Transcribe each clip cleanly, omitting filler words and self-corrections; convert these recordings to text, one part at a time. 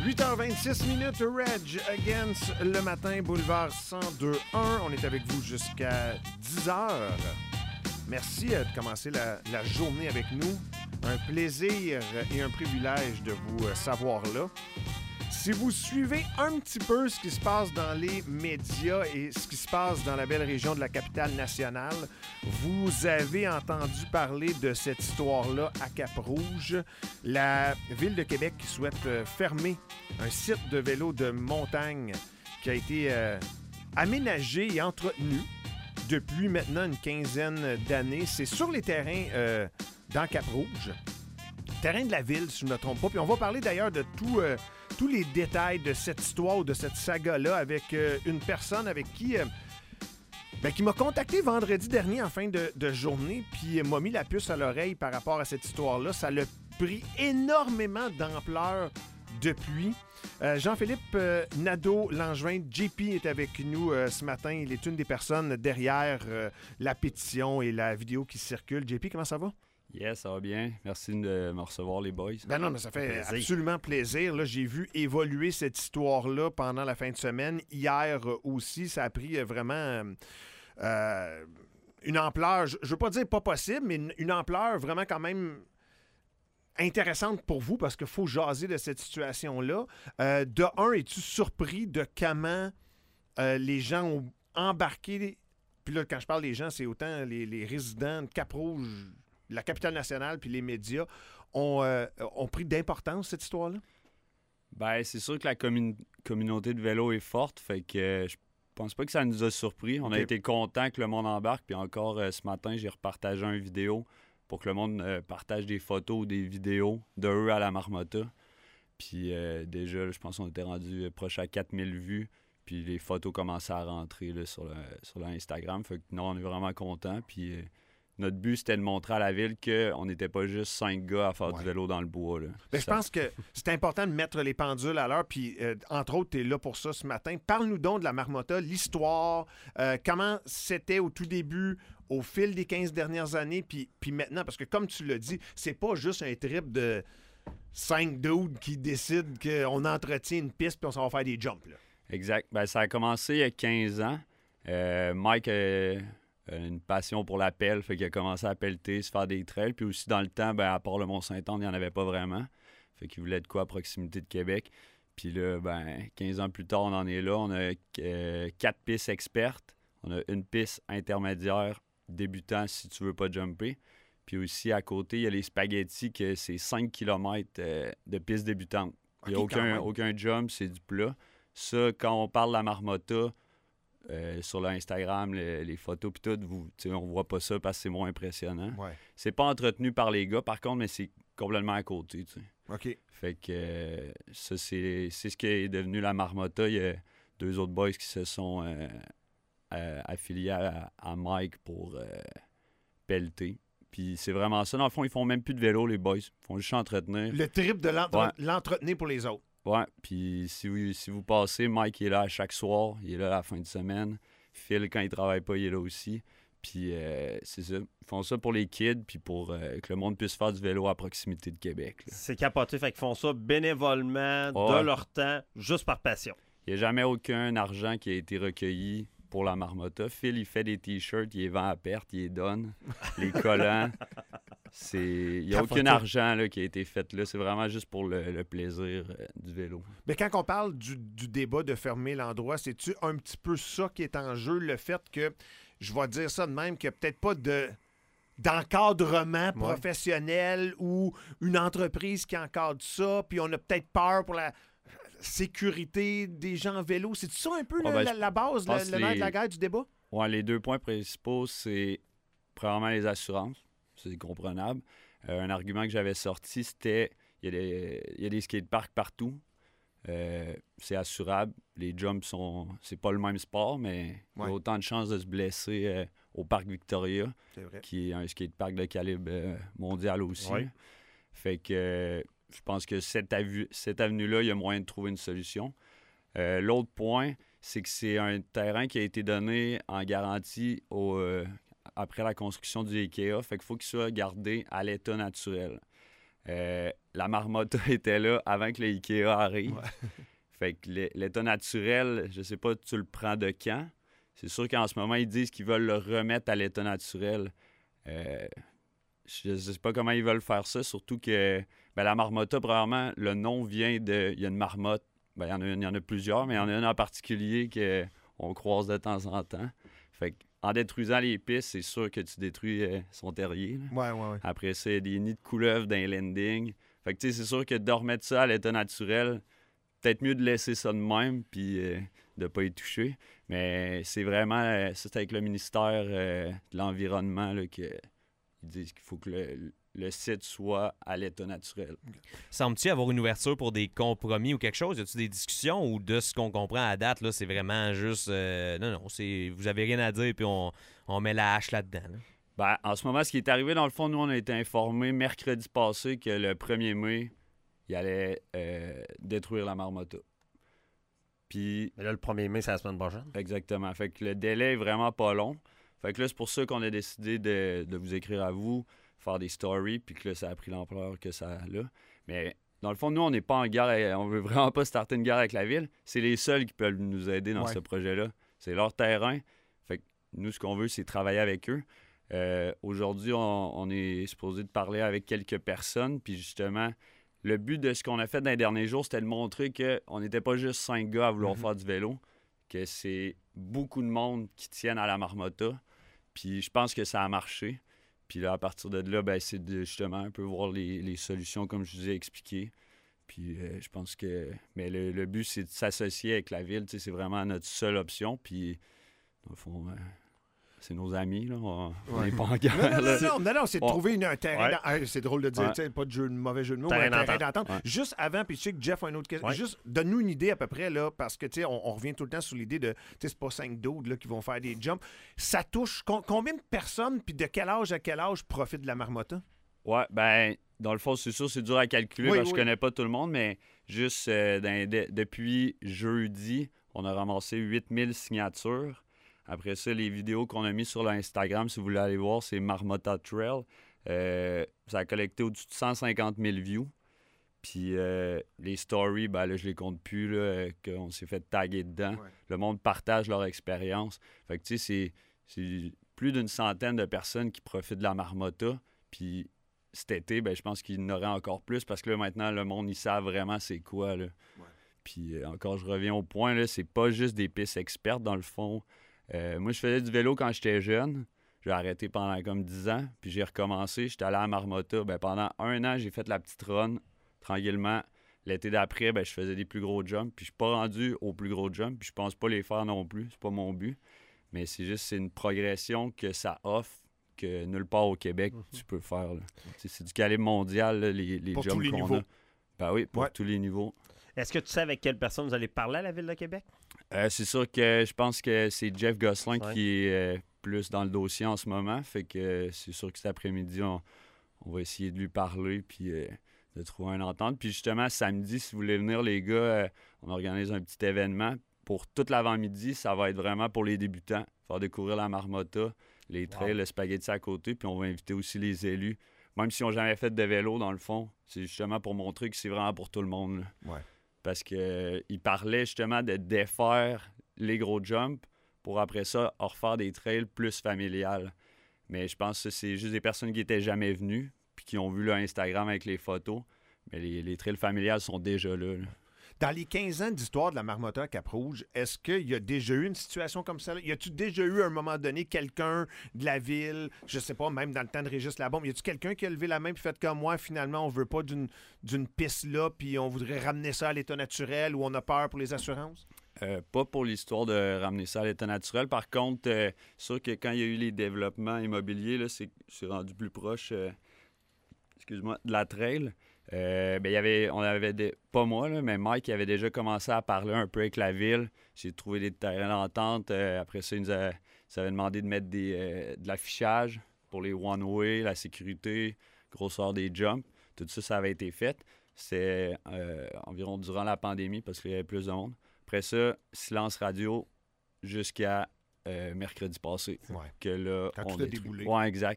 8h26 Reg Against le matin, boulevard 102.1. On est avec vous jusqu'à 10h. Merci de commencer la journée avec nous. Un plaisir et un privilège de vous savoir là. Si vous suivez un petit peu ce qui se passe dans les médias et ce qui se passe dans la belle région de la capitale nationale, vous avez entendu parler de cette histoire-là à Cap-Rouge. La Ville de Québec qui souhaite fermer un site de vélo de montagne qui a été aménagé et entretenu depuis maintenant une quinzaine d'années. C'est sur les terrains dans Cap-Rouge. Terrain de la ville, si je ne me trompe pas. Puis on va parler d'ailleurs de tous les détails de cette histoire, de cette saga-là, avec une personne avec qui m'a contacté vendredi dernier en fin de journée, puis m'a mis la puce à l'oreille par rapport à cette histoire-là. Ça l'a pris énormément d'ampleur depuis. Jean-Philippe Nadeau-Langevin, JP, est avec nous ce matin. Il est une des personnes derrière la pétition et la vidéo qui circule. JP, comment ça va? Yes, ça va bien. Merci de me recevoir, les boys. Ben non, mais ça fait absolument plaisir. Là, j'ai vu évoluer cette histoire-là pendant la fin de semaine. Hier aussi, ça a pris vraiment une ampleur, je ne veux pas dire pas possible, mais une ampleur vraiment quand même intéressante pour vous parce qu'il faut jaser de cette situation-là. De un, es-tu surpris de comment les gens ont embarqué? Puis là, quand je parle des gens, c'est autant les résidents de Cap-Rouge, la capitale nationale puis les médias ont pris d'importance, cette histoire-là? Ben, c'est sûr que la communauté de vélo est forte, fait que je pense pas que ça nous a surpris. On a été contents que le monde embarque, puis encore ce matin, j'ai repartagé une vidéo pour que le monde partage des photos ou des vidéos de eux à la Marmotta. Puis déjà, je pense qu'on était rendu proche à 4000 vues, puis les photos commençaient à rentrer là, sur l'Instagram. Fait que non, on est vraiment contents, puis... Notre but, c'était de montrer à la ville qu'on n'était pas juste 5 gars à faire du vélo dans le bois. Là. Bien, je pense que c'est important de mettre les pendules à l'heure. Puis, entre autres, tu es là pour ça ce matin. Parle-nous donc de la Marmotta, l'histoire, comment c'était au tout début, au fil des 15 dernières années, puis maintenant. Parce que, comme tu l'as dit, c'est pas juste un trip de 5 dudes qui décident qu'on entretient une piste puis on s'en va faire des jumps. Là. Exact. Ben, ça a commencé il y a 15 ans. Mike... une passion pour la pelle, fait qu'il a commencé à pelleter, se faire des trails. Puis aussi, dans le temps, ben, à part le Mont-Saint-Anne, il n'y en avait pas vraiment. Fait qu'il voulait de quoi à proximité de Québec. Puis là, 15 ans plus tard, on en est là. On a 4 pistes expertes. On a une piste intermédiaire débutant si tu veux pas jumper. Puis aussi, à côté, il y a les spaghettis, que c'est 5 km de piste débutante. Il n'y a aucun jump, c'est du plat. Ça, quand on parle de la Marmotta, sur l'Instagram, les photos puis tout, on voit pas ça parce que c'est moins impressionnant. Ouais. C'est pas entretenu par les gars, par contre, mais c'est complètement à côté. T'sais. OK. Fait que ça, c'est ce qui est devenu la Marmotta. Il y a 2 autres boys qui se sont affiliés à Mike pour pelleter. Puis c'est vraiment ça. Dans le fond, ils font même plus de vélo, les boys. Ils font juste entretenir. Le trip de l'entretenir pour les autres. Ouais, puis si vous passez, Mike il est là à chaque soir, il est là à la fin de semaine. Phil, quand il travaille pas, il est là aussi. Puis c'est ça, ils font ça pour les kids, puis pour que le monde puisse faire du vélo à proximité de Québec. Là. C'est capoté, fait qu'ils font ça bénévolement, de leur temps, juste par passion. Il n'y a jamais aucun argent qui a été recueilli pour la Marmotta. Phil, il fait des t-shirts, il les vend à perte, il les donne, les collants. Il n'y a aucun argent là, qui a été fait là. C'est vraiment juste pour le plaisir du vélo. Mais quand on parle du débat de fermer l'endroit, c'est-tu un petit peu ça qui est en jeu? Le fait que, je vais dire ça de même, qu'il n'y a peut-être pas d'encadrement professionnel ou une entreprise qui encadre ça, puis on a peut-être peur pour la sécurité des gens en vélo. C'est ça un peu la base, le nerf de la guerre du débat? Oui, les 2 points principaux, c'est premièrement les assurances. C'est comprenable. Un argument que j'avais sorti, c'était il y a des skateparks partout. C'est assurable. Les jumps c'est pas le même sport, mais il y a autant de chances de se blesser au parc Victoria, qui est un skatepark de calibre mondial aussi. Ouais. Fait que je pense que cette avenue-là, il y a moyen de trouver une solution. L'autre point, c'est que c'est un terrain qui a été donné en garantie après la construction du IKEA. Fait qu'il faut qu'il soit gardé à l'état naturel. La Marmotta était là avant que le Ikea arrive. Ouais. Fait que l'état naturel, je sais pas, tu le prends de quand. C'est sûr qu'en ce moment, ils disent qu'ils veulent le remettre à l'état naturel. Je ne sais pas comment ils veulent faire ça, surtout que la Marmotta, probablement, le nom vient de... Il y a une marmotte, il y en a plusieurs, mais il y en a une en particulier qu'on croise de temps en temps. Fait qu'en détruisant les pistes, c'est sûr que tu détruis son terrier. Ouais. Après ça, il y a des nids de couleuvres dans les landings. Fait que tu sais, c'est sûr que de remettre ça à l'état naturel, peut-être mieux de laisser ça de même, puis de ne pas y toucher. Mais c'est vraiment... ça, c'est avec le ministère de l'Environnement là, qu'ils disent qu'il faut que le site soit à l'état naturel. Semble-t-il avoir une ouverture pour des compromis ou quelque chose? Y a-t-il des discussions ou de ce qu'on comprend à date, là, c'est vraiment juste... non, vous avez rien à dire puis on met la hache là-dedans. Là. En ce moment, ce qui est arrivé, dans le fond, nous, on a été informés mercredi passé que le 1er mai, il allait détruire la Marmotta. Puis... Mais là, le 1er mai, c'est la semaine prochaine. Exactement. Fait que le délai est vraiment pas long. Fait que là, c'est pour ça qu'on a décidé de vous écrire à vous, faire des stories, puis que là, ça a pris l'ampleur que ça a là. Mais dans le fond, nous, on n'est pas en guerre, on veut vraiment pas starter une guerre avec la ville. C'est les seuls qui peuvent nous aider dans ce projet-là. C'est leur terrain. Fait que nous, ce qu'on veut, c'est travailler avec eux. Aujourd'hui, on est supposé de parler avec quelques personnes, puis justement, le but de ce qu'on a fait dans les derniers jours, c'était de montrer qu'on n'était pas juste 5 gars à vouloir faire du vélo, que c'est beaucoup de monde qui tiennent à la Marmotta. Puis je pense que ça a marché. Puis là, à partir de là, c'est de justement un peu voir les solutions comme je vous ai expliqué. Puis je pense que... Mais le but, c'est de s'associer avec la ville. C'est vraiment notre seule option. Puis, dans le fond... c'est nos amis, là. On n'est pas en guerre. Non, c'est de trouver un terrain... c'est drôle de dire, pas de mauvais jeu de mots, mais un terrain d'entente. Ouais. Juste avant, puis je sais que Jeff a une autre question. Juste donne-nous une idée à peu près, là, parce que, tu sais, on revient tout le temps sur l'idée de, tu sais, c'est pas 5 dudes, là, qui vont faire des jumps. Ça touche combien de personnes, puis de quel âge à quel âge profitent de la Marmotta? Ouais, dans le fond, c'est sûr, c'est dur à calculer, parce que je connais pas tout le monde, mais juste depuis jeudi, on a ramassé 8000 signatures. Après ça, les vidéos qu'on a mises sur l'Instagram, si vous voulez aller voir, c'est Marmotta Trail. Ça a collecté au-dessus de 150 000 views. Puis les stories, là, je les compte plus, là, qu'on s'est fait taguer dedans. Ouais. Le monde partage leur expérience. Fait que, tu sais, c'est plus d'une centaine de personnes qui profitent de la Marmotta. Puis cet été, je pense qu'il y en aurait encore plus parce que là, maintenant, le monde, ils savent vraiment c'est quoi, là. Ouais. Puis encore, je reviens au point, là, c'est pas juste des pistes expertes, dans le fond. Moi, je faisais du vélo quand j'étais jeune. J'ai arrêté pendant comme 10 ans, puis j'ai recommencé. J'étais allé à Marmotta. Pendant 1 an, j'ai fait la petite run, tranquillement. L'été d'après, je faisais des plus gros jumps, puis je suis pas rendu aux plus gros jumps, puis je pense pas les faire non plus. C'est pas mon but. Mais c'est une progression que ça offre que nulle part au Québec tu peux faire. C'est du calibre mondial, là, les jumps qu'on a. Oui, pour tous les niveaux. Est-ce que tu sais avec quelle personne vous allez parler à la Ville de Québec? C'est sûr que je pense que c'est Jeff Gosselin qui est plus dans le dossier en ce moment. Fait que c'est sûr que cet après-midi, on va essayer de lui parler puis de trouver une entente. Puis justement, samedi, si vous voulez venir, les gars, on organise un petit événement. Pour toute l'avant-midi, ça va être vraiment pour les débutants. Faire découvrir la Marmotta, les trails, le spaghetti à côté. Puis on va inviter aussi les élus. Même s'ils n'ont jamais fait de vélo, dans le fond, c'est justement pour montrer que c'est vraiment pour tout le monde. Là. Ouais. Parce qu'il parlait justement de défaire les gros jumps pour après ça refaire des trails plus familiales. Mais je pense que c'est juste des personnes qui n'étaient jamais venues puis qui ont vu le Instagram avec les photos. Mais les trails familiales sont déjà là. Dans les 15 ans d'histoire de la Marmotta à Cap-Rouge, est-ce qu'il y a déjà eu une situation comme ça? Y a-tu déjà eu à un moment donné quelqu'un de la ville, je sais pas, même dans le temps de Régis Labombe, y a-tu quelqu'un qui a levé la main et fait comme moi, finalement, on veut pas d'une piste là, puis on voudrait ramener ça à l'état naturel ou on a peur pour les assurances? Pas pour l'histoire de ramener ça à l'état naturel. Par contre, c'est sûr que quand il y a eu les développements immobiliers, là, c'est rendu plus proche de la trail. On avait pas moi, là, mais Mike avait déjà commencé à parler un peu avec la ville. J'ai trouvé des terrains d'entente. Après ça, il nous avait demandé de mettre de l'affichage pour les one-way, la sécurité, grosseur des jumps. Tout ça, ça avait été fait. C'est environ durant la pandémie parce qu'il y avait plus de monde. Après ça, silence radio jusqu'à mercredi passé. Ouais. Que là, quand tout a déboulé. Ouais, exact.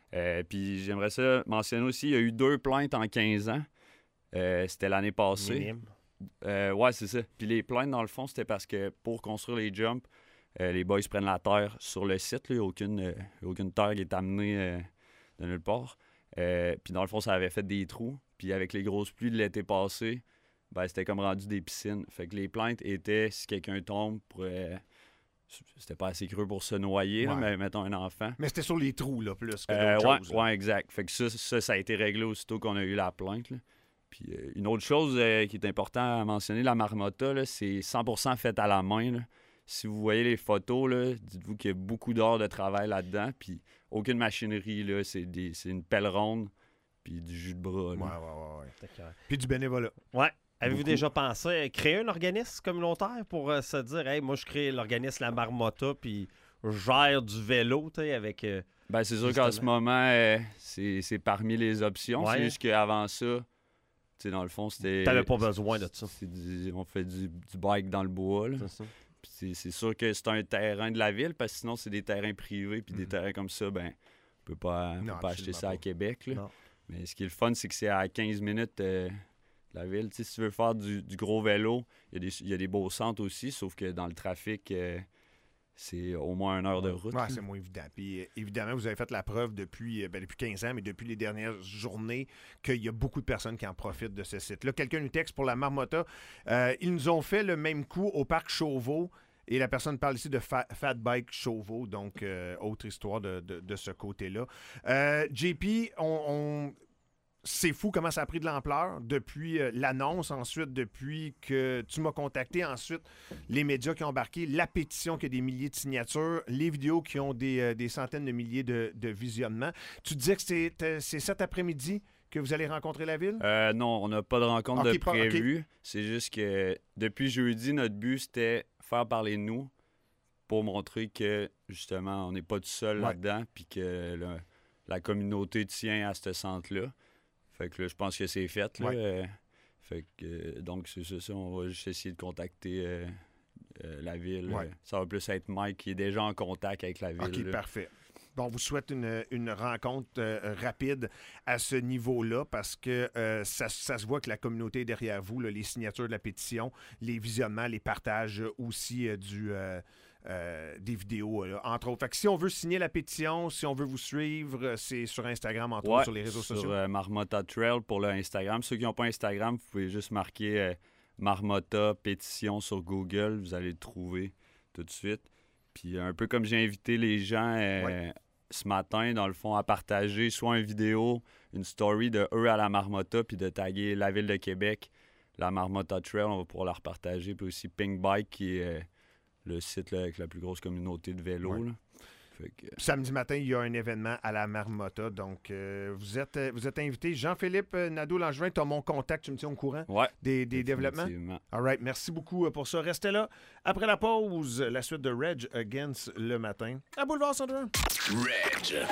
Puis j'aimerais ça mentionner aussi, il y a eu 2 plaintes en 15 ans. C'était l'année passée. Minime. Ouais, c'est ça. Puis les plaintes, dans le fond, c'était parce que pour construire les jumps, les boys prennent la terre sur le site. Il n'y a aucune terre qui est amenée de nulle part. Puis dans le fond, ça avait fait des trous. Puis avec les grosses pluies de l'été passé, ben, c'était comme rendu des piscines. Fait que les plaintes étaient, si quelqu'un tombe, c'était pas assez creux pour se noyer, là, mais mettons un enfant. Mais c'était sur les trous, là, plus que d'autres choses. Ouais, exact. Fait que ça a été réglé aussitôt qu'on a eu la plainte, là. Puis une autre chose qui est importante à mentionner, la marmotta, là, c'est 100% faite à la main, là. Si vous voyez les photos, là, dites-vous qu'il y a beaucoup d'heures de travail là-dedans, puis aucune machinerie, là, c'est une pelle ronde, puis du jus de bras. Là. Ouais. Puis du bénévolat. Ouais. Avez-vous déjà pensé à créer un organisme communautaire pour se dire, hey, moi, je crée l'organisme La Marmotta, puis je gère du vélo, tu sais, avec. Ben, c'est sûr qu'en ce moment, c'est parmi les options. Ouais. C'est juste qu'avant ça, tu sais, dans le fond, c'était. T'avais pas besoin de ça. On fait du bike dans le bois, là. C'est ça. Puis c'est sûr que c'est un terrain de la ville, parce que sinon, c'est des terrains privés, puis des terrains comme ça, ben, on peut pas acheter ça à Québec, là. Non. Mais ce qui est le fun, c'est que c'est à 15 minutes de la ville. Tu sais, si tu veux faire du gros vélo, il y a des beaux centres aussi, sauf que dans le trafic, c'est au moins 1 heure de route. Ouais, c'est moins évident. Puis évidemment, vous avez fait la preuve depuis 15 ans, mais depuis les dernières journées, qu'il y a beaucoup de personnes qui en profitent de ce site-là. Quelqu'un nous texte pour la Marmotta. Ils nous ont fait le même coup au parc Chauveau. Et la personne parle ici de Fat Bike Chauveau, donc autre histoire de ce côté-là. JP, c'est fou comment ça a pris de l'ampleur depuis l'annonce, ensuite depuis que tu m'as contacté, ensuite les médias qui ont embarqué, la pétition qui a des milliers de signatures, les vidéos qui ont des centaines de milliers de visionnements. Tu disais que c'est cet après-midi que vous allez rencontrer la ville? Non, on n'a pas de rencontre de prévu. C'est juste que depuis jeudi, notre but, c'était faire parler de nous pour montrer que, justement, on n'est pas tout seul là-dedans, puis que la communauté tient à ce centre-là. Fait que là, je pense que c'est fait. Là. Fait que, donc, c'est ça. On va juste essayer de contacter la ville. Ouais. Ça va plus être Mike qui est déjà en contact avec la ville. OK, là. parfait. Bon, on vous souhaite une rencontre rapide à ce niveau-là parce que ça se voit que la communauté est derrière vous, là, les signatures de la pétition, les visionnements, les partages aussi des vidéos, là, entre autres. Fait que si on veut signer la pétition, si on veut vous suivre, c'est sur Instagram, entre autres, sur les réseaux sociaux. Sur Marmotta Trail pour le Instagram. Ceux qui n'ont pas Instagram, vous pouvez juste marquer Marmotta pétition sur Google. Vous allez le trouver tout de suite. Puis un peu comme j'ai invité les gens ce matin, dans le fond, à partager soit une vidéo, une story de eux à la Marmotta, puis de taguer la Ville de Québec, la Marmotta Trail, on va pouvoir la repartager. Puis aussi Pink Bike, qui est le site là, avec la plus grosse communauté de vélos. Ouais. Là. Fait que... Samedi matin, il y a un événement à la Marmotta. Donc, vous êtes invité. Jean-Philippe Nadeau-Langevin, tu as mon contact, tu me tiens au courant des développements? All right, merci beaucoup pour ça. Restez là. Après la pause, la suite de Reg Against le matin à Boulevard 101. Reg.